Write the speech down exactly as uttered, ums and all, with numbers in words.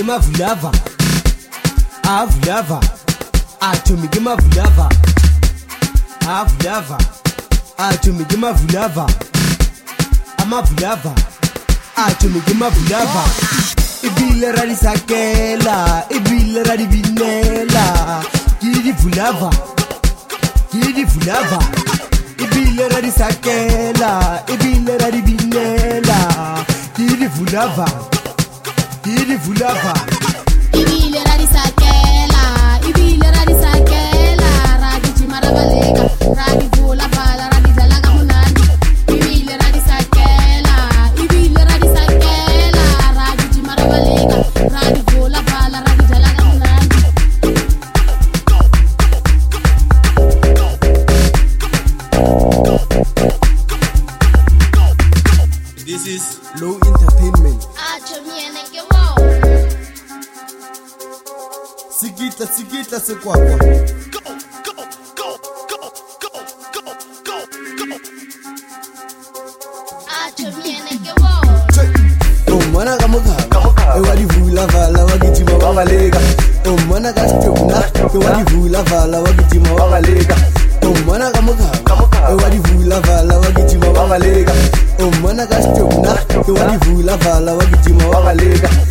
mavulava avulava atomike mavulava avulava atomike mavulava amavulava atomike mavulava ibile ralisakela ibile ralibinela kidi vulava kidi vulava ibile ralisakela ibile ralibinela kidi vulava kidi vulava ibile ralisakela ibile ralisakela ragi marabaleka ragi vula bala ragi dalaga munandi ibile ralisakela ibile ralisakela ragi marabaleka ragi vula bala ragi dalaga munandi. This is Low Entertainment. Sikitla sikitla sekwakwa omwana kamukha ewadivula vala wakijima wabaleka omwana kasitona ewadivula vala wakijima wabaleka omwana kamukha ewadivula vala wakijima wabaleka omwana kasitona ewadivula vala wakijima wabaleka